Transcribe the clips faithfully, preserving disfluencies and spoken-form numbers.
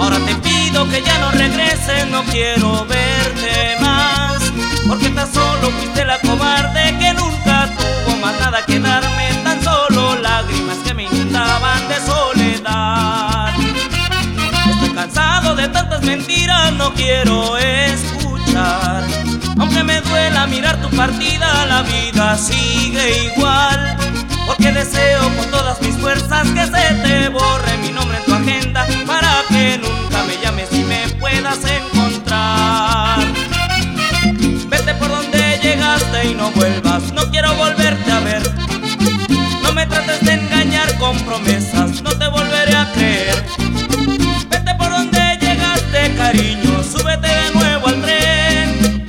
Ahora te pido que ya no regreses, no quiero verte más, porque tan solo fuiste la cobarde que nunca tuvo más nada que darme, tan solo lágrimas que me inundaban de soledad. Estoy cansado de tantas mentiras, no quiero escuchar, aunque me duela mirar tu partida, la vida sigue igual, porque deseo con todas mis fuerzas que se te borre mi nombre en tu agenda, para que nunca me llames y me puedas encontrar. Vete por donde llegaste y no vuelvas, no quiero volverte a ver. No me trates de engañar con promesas, no te volveré a creer. Vete por donde llegaste, cariño, súbete de nuevo al tren.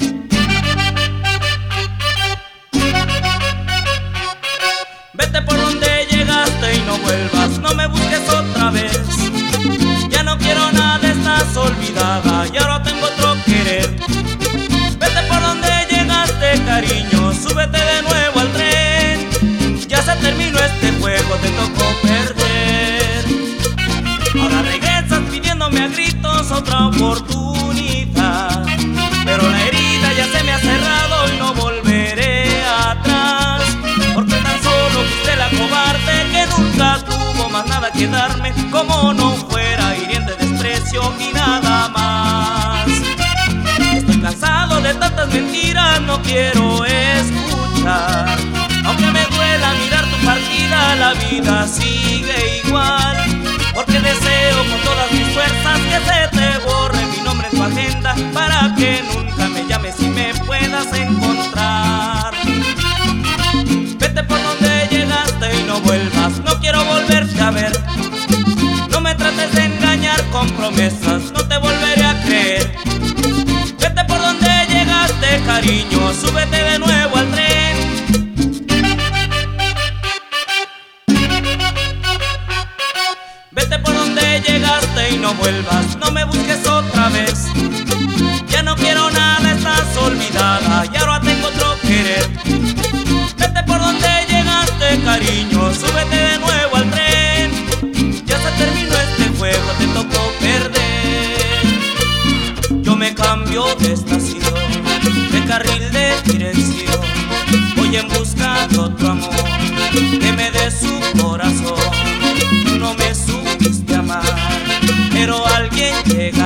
Vete por donde llegaste y no vuelvas, no me busques otra vez. Ya no quiero nada, estás olvidada y ahora tengo otro querer. Vete por donde llegaste, cariño, súbete de nuevo al tren. Ya se terminó este juego, te tocó perder. Ahora regresas pidiéndome a gritos otra oportunidad, pero la herida ya se me ha cerrado y no volveré atrás, porque tan solo fuiste la cobarde que nunca tuvo más nada que darme, como no fuera hiriente desprecio y nada más. Estoy cansado de tantas mentiras, no quiero escuchar, aunque me duela mirar tu partida, la vida sigue igual, porque deseo con todas mis fuerzas que se te borre mi nombre en tu agenda, para que nunca me llames y me puedas encontrar. Vete por donde llegaste y no vuelvas, no quiero volverte a ver. No me trates de engañar con promesas, no te volveré a creer. Vete por donde llegaste, cariño, súbete de nuevo al tren. Vete por donde llegaste y no vuelvas, no me busques otra vez. Ya no quiero nada, estás olvidada y ahora tengo otro querer. Vete por donde llegaste, cariño, súbete de nuevo al tren. Ya se terminó este juego, te tocó perder. Yo me cambio de estación, de carril de dirección, voy en busca de otro amor que me dé su corazón. Tú no me supiste amar, pero alguien llega